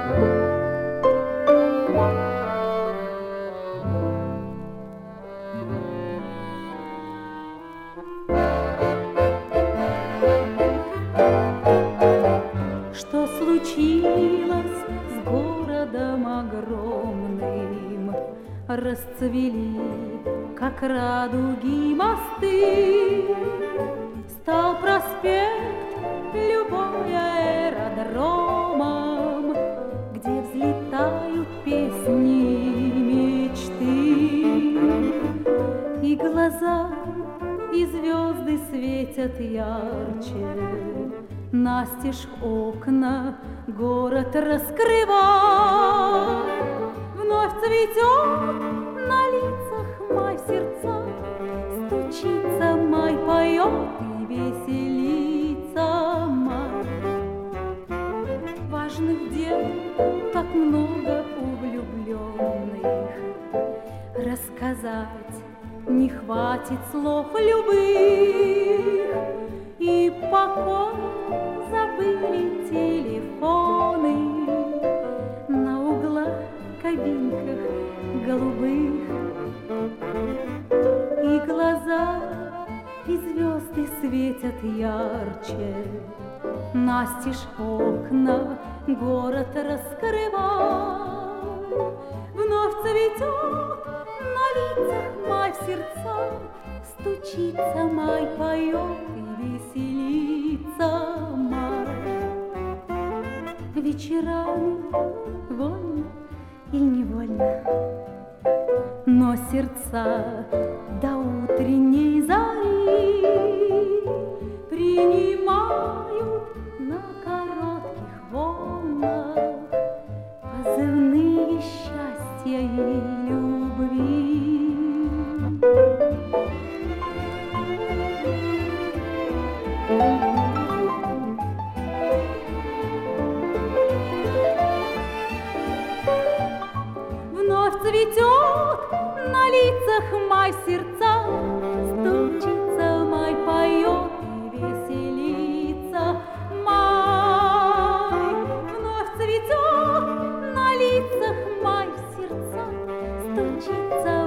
Что случилось с городом огромным? Расцвели, как радуги, мосты. Стал проспект любой аэродромом, где взлетают песни мечты. И глаза, и звезды светят ярче, настежь окна город раскрывай. Вновь цветет на лицах май, в сердцах стучится май, поет и веселится май. Важных дел так много у влюбленных, рассказать не хватит слов любых. И покой забыли телефоны на углах, кабинках голубых. И глаза, и звезды светят ярче, настежь окна город раскрывай. Вновь цветет на лицах май, в сердцах стучится май, поет и веселится май. Вечерами вольно или невольно, но сердца до утренней зари принимают на коротких волнах позывные счастья и любви. Вновь цветет на лицах май, в сердцах стучится май, поет и веселится май. Вновь цветет на лицах май, в сердцах стучится